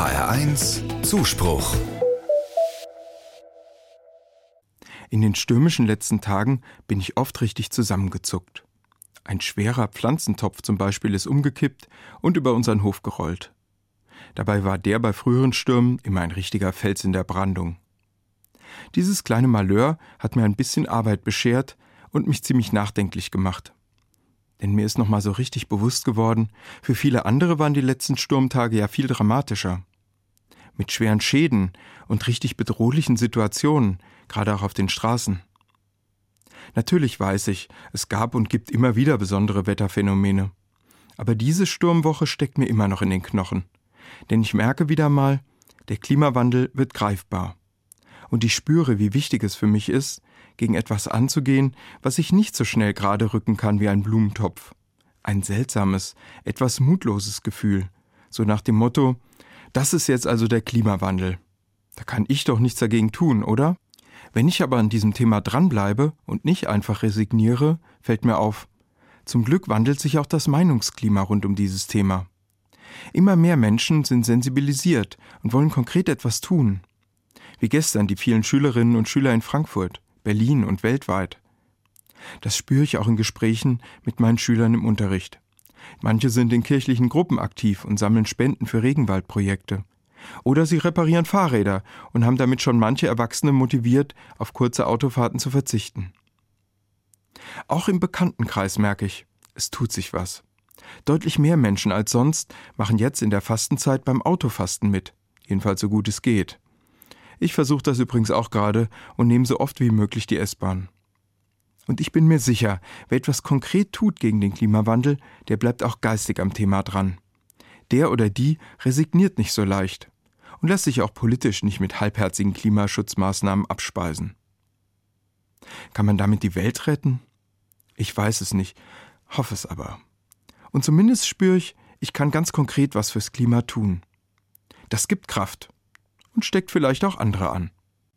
HR1 Zuspruch. In den stürmischen letzten Tagen bin ich oft richtig zusammengezuckt. Ein schwerer Pflanzentopf zum Beispiel ist umgekippt und über unseren Hof gerollt. Dabei war der bei früheren Stürmen immer ein richtiger Fels in der Brandung. Dieses kleine Malheur hat mir ein bisschen Arbeit beschert und mich ziemlich nachdenklich gemacht. Denn mir ist nochmal so richtig bewusst geworden, für viele andere waren die letzten Sturmtage ja viel dramatischer. Mit schweren Schäden und richtig bedrohlichen Situationen, gerade auch auf den Straßen. Natürlich weiß ich, es gab und gibt immer wieder besondere Wetterphänomene. Aber diese Sturmwoche steckt mir immer noch in den Knochen. Denn ich merke wieder mal, der Klimawandel wird greifbar. Und ich spüre, wie wichtig es für mich ist, gegen etwas anzugehen, was ich nicht so schnell gerade rücken kann wie ein Blumentopf. Ein seltsames, etwas mutloses Gefühl. So nach dem Motto, das ist jetzt also der Klimawandel. Da kann ich doch nichts dagegen tun, oder? Wenn ich aber an diesem Thema dranbleibe und nicht einfach resigniere, fällt mir auf, zum Glück wandelt sich auch das Meinungsklima rund um dieses Thema. Immer mehr Menschen sind sensibilisiert und wollen konkret etwas tun. Wie gestern die vielen Schülerinnen und Schüler in Frankfurt, Berlin und weltweit. Das spüre ich auch in Gesprächen mit meinen Schülern im Unterricht. Manche sind in kirchlichen Gruppen aktiv und sammeln Spenden für Regenwaldprojekte. Oder sie reparieren Fahrräder und haben damit schon manche Erwachsene motiviert, auf kurze Autofahrten zu verzichten. Auch im Bekanntenkreis merke ich, es tut sich was. Deutlich mehr Menschen als sonst machen jetzt in der Fastenzeit beim Autofasten mit, jedenfalls so gut es geht. Ich versuche das übrigens auch gerade und nehme so oft wie möglich die S-Bahn. Und ich bin mir sicher, wer etwas konkret tut gegen den Klimawandel, der bleibt auch geistig am Thema dran. Der oder die resigniert nicht so leicht und lässt sich auch politisch nicht mit halbherzigen Klimaschutzmaßnahmen abspeisen. Kann man damit die Welt retten? Ich weiß es nicht, hoffe es aber. Und zumindest spüre ich kann ganz konkret was fürs Klima tun. Das gibt Kraft und steckt vielleicht auch andere an.